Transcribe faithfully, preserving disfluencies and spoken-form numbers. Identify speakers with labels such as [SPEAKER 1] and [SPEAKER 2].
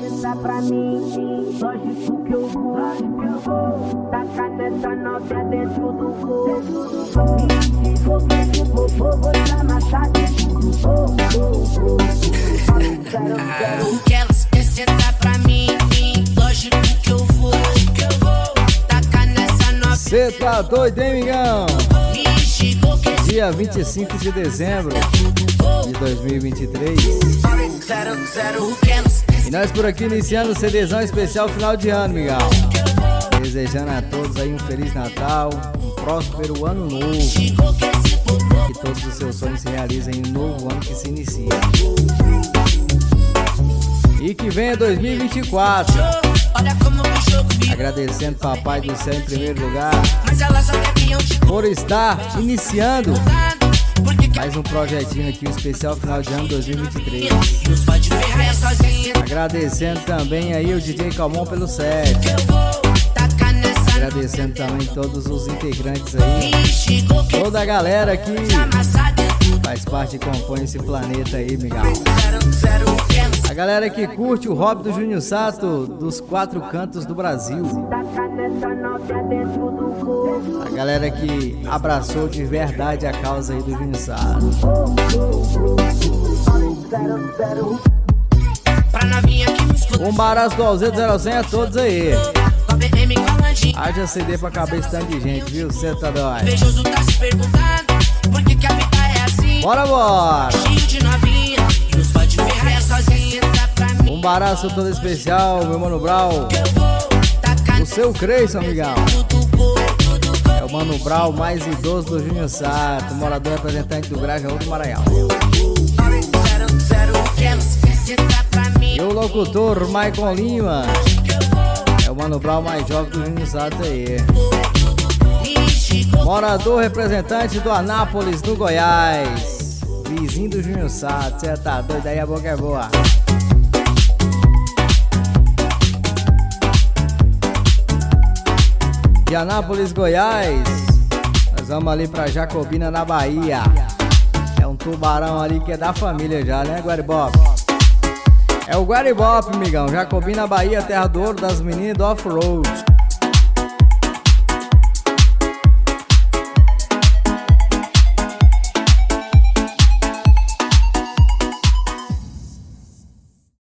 [SPEAKER 1] Tá pra mim, lógico que eu vou, lógico que eu vou. Tacar nessa novinha dentro do corpo. Vou que que vou, vou, vou te amassar dentro do corpo.
[SPEAKER 2] O que elas quer sentar pra mim, lógico que eu vou, que eu vou. Tacar nessa novinha.
[SPEAKER 3] Cê tá doido, hein, migão? Dia vinte e cinco de dezembro de dois mil e vinte e três. E nós por aqui iniciando o CDzão especial final de ano, migão. Desejando a todos aí um Feliz Natal, um próspero ano novo. Que todos os seus sonhos se realizem em um novo ano que se inicia. E que venha dois mil e vinte e quatro. Agradecendo Papai do Céu em primeiro lugar por estar iniciando mais um projetinho aqui, o especial final de ano dois mil e vinte e três. Agradecendo também aí o D J Calmon pelo set. Agradecendo também todos os integrantes aí, toda a galera que faz parte e compõe esse planeta aí, migão. A galera que curte o hobby do Júnior Sato dos quatro cantos do Brasil. A galera que abraçou de verdade a causa aí do Júnior Sato. Um baraço do Alzedo zero cem a todos aí. Haja C D pra cabeça tanto de gente, viu? Cê tá doido. Bora, bora! Um baraço todo especial, meu Mano Brau. O seu Creyson, amigão. É o Mano Brau mais idoso do Júnior Sato, morador representante do Grajaú do Maranhão. E o locutor Maicon Lima. É o Mano Brau mais jovem do Júnior Sato aí. Morador representante do Anápolis, do Goiás. Vizinho do Júnior Sato. Cê tá doido aí, a boca é boa. De Anápolis, Goiás, nós vamos ali pra Jacobina, na Bahia. É um tubarão ali que é da família já, né, Guaribope? É o Guaribope, migão. Jacobina, Bahia, terra do ouro das meninas do off-road.